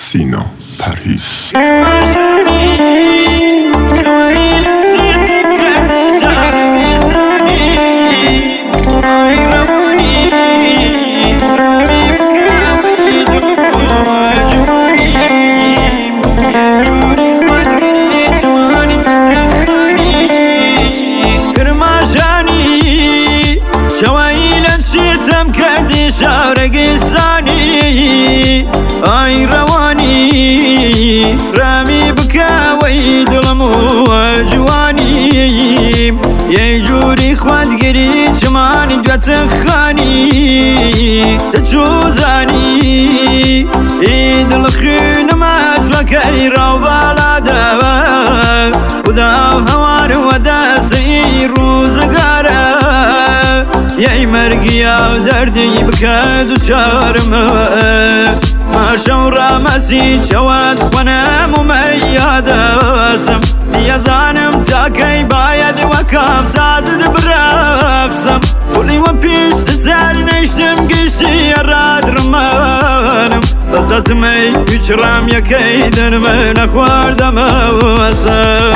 سینا پرهیز. ئای ڕەوانی ڕامی بکەوەی دڵم و جوانیم یەی جووری خوادگەری چمانی دواتە خانی دەچوزانی ئی دڵ خوێنمە جوەکەی ڕاوباڵادەوە خدا هەوار وەدەسەی ڕووزگارە یەی مەرگیا دەردی بکە دووچارمەوە ماشەو ڕامەسی چەوەت خوەنەم و مەیادەسم دیەزانم تاکەی باید وەکام سازت برەخسم وڵیوە پیشتە سەر نەیشتم گشتی ڕادڕمانم بەزەتمەی هیچ ڕامیەکەی دەنمە نەخواردەمەوەسم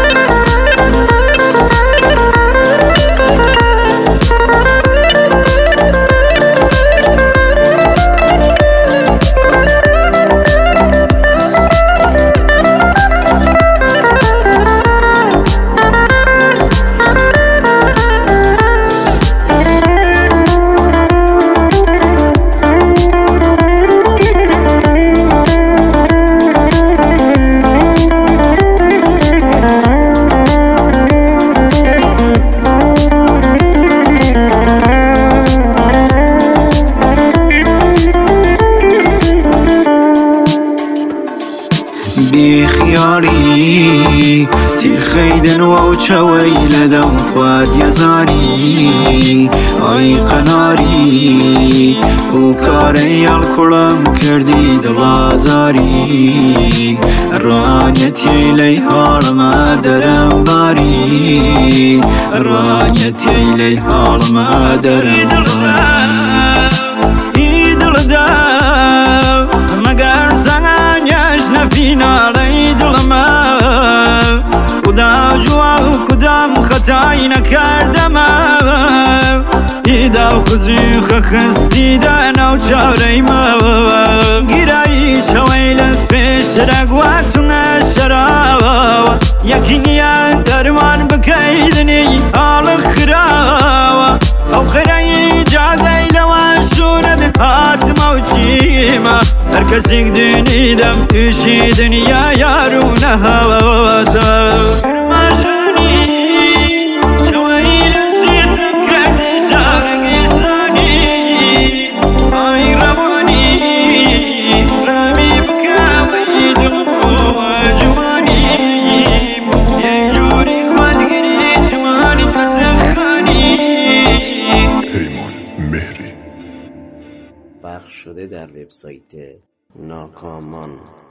بیخیاری تیرخەیدن و چەوەی لەدەم خواد یەزانی ئای قەناری و کارەی هەڵکوڵم کردی دڵازاری ڕانەتی لەی هاڵمە دەرەم باری ڕانەتی لەی هاڵمە دەرەم باری دڵدا مەگەر زەنگانیەش نەفیناڵەی دڵمە خدا جووا و کدام خەتای نەکردەمە ئیدا و خوزی خەخستیدا ناو چاورەیمەوە گیرایی چەوەی لەت پێشترە گواتونە شەراوە یەکینیە دەرمان بکەیدنی هاڵە خراوە ئەو قەرەی جادەی لەوە شوونەت هاتمە و چیمە هەر کەسێک دێنیدەم تووشی دنیا یارو نەهەوەتە پخش شده در وبسایت ناکامان.